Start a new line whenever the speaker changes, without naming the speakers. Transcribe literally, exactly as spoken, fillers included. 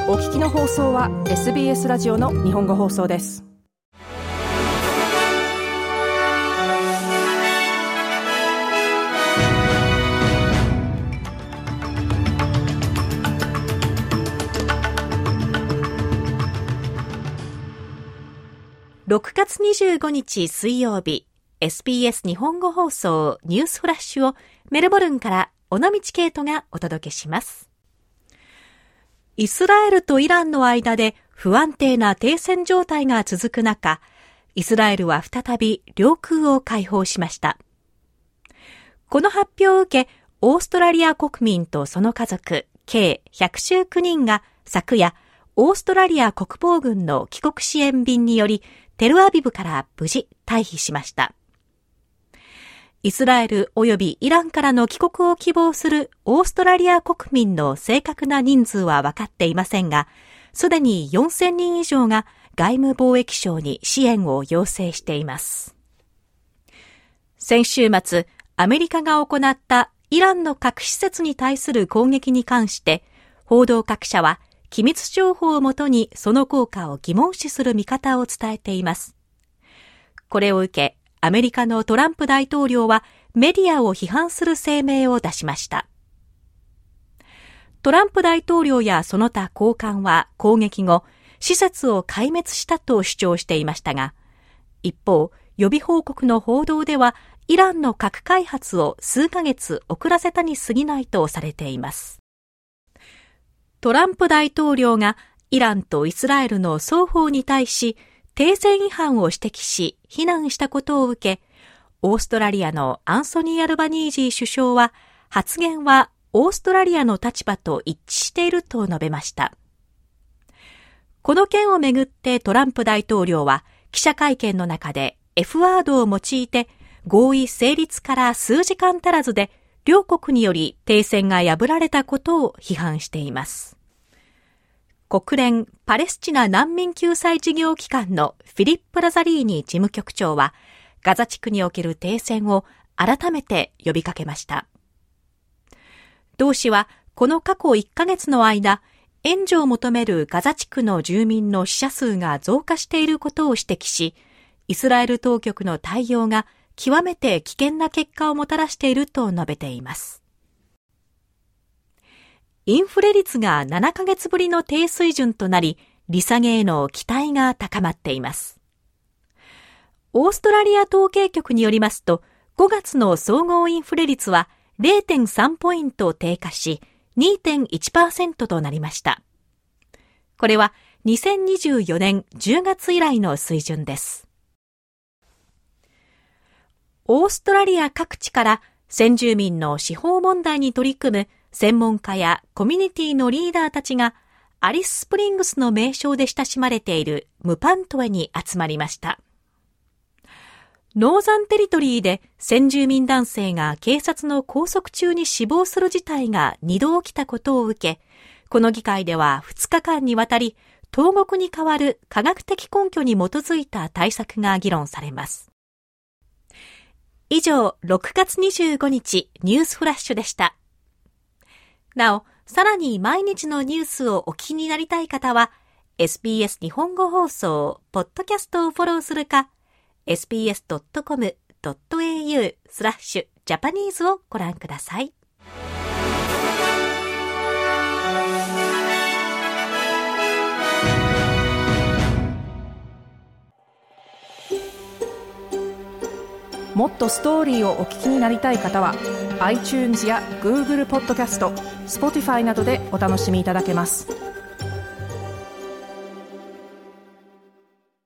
お聞きの放送は エスビーエス ラジオの日本語放送です。
ろくがつにじゅうごにち水曜日、エスビーエス 日本語放送ニュースフラッシュをメルボルンから尾道ケイトがお届けします。イスラエルとイランの間で不安定な停戦状態が続く中、イスラエルは再び領空を開放しました。この発表を受け、オーストラリア国民とその家族、計ひゃくじゅうきゅうにんが昨夜、オーストラリア国防軍の帰国支援便により、テルアビブから無事退避しました。イスラエル及びイランからの帰国を希望するオーストラリア国民の正確な人数は分かっていませんが、すでによんせんにん以上が外務貿易省に支援を要請しています。先週末、アメリカが行ったイランの核施設に対する攻撃に関して、報道各社は機密情報をもとにその効果を疑問視する見方を伝えています。これを受け、アメリカのトランプ大統領はメディアを批判する声明を出しました。トランプ大統領やその他高官は攻撃後、施設を壊滅したと主張していましたが、一方、予備報告の報道では、イランの核開発を数ヶ月遅らせたに過ぎないとされています。トランプ大統領がイランとイスラエルの双方に対し、停戦違反を指摘し、非難したことを受け、オーストラリアのアンソニー・アルバニージー首相は、発言はオーストラリアの立場と一致していると述べました。この件をめぐってトランプ大統領は、記者会見の中で F ワードを用いて、合意成立から数時間足らずで、両国により停戦が破られたことを批判しています。国連パレスチナ難民救済事業機関のフィリップ・ラザリーニ事務局長は、ガザ地区における停戦を改めて呼びかけました。同氏は、この過去いっかげつの間、援助を求めるガザ地区の住民の死者数が増加していることを指摘し、イスラエル当局の対応が極めて危険な結果をもたらしていると述べています。インフレ率がななかげつぶりの低水準となり、利下げへの期待が高まっています。オーストラリア統計局によりますと、ごがつの総合インフレ率は れいてんさん ポイント低下し、にてんいちパーセント となりました。これはにせんにじゅうよねんじゅうがつ以来の水準です。オーストラリア各地から先住民の司法問題に取り組む専門家やコミュニティのリーダーたちがアリススプリングスの名称で親しまれているムパントエに集まりました。ノーザンテリトリーで先住民男性が警察の拘束中に死亡する事態がにど起きたことを受け、この議会ではふつかかんにわたり投獄に代わる科学的根拠に基づいた対策が議論されます。以上、ろくがつにじゅうごにちニュースフラッシュでした。なお、さらに毎日のニュースをお聞きになりたい方は、エスビーエス 日本語放送、ポッドキャストをフォローするか、エスビーエスドットコムドットエーユー スラッシュジャパニーズをご覧ください。
もっとストーリーをお聞きになりたい方は iTunes や Google ポッドキャスト、Spotify などでお楽しみいただけます。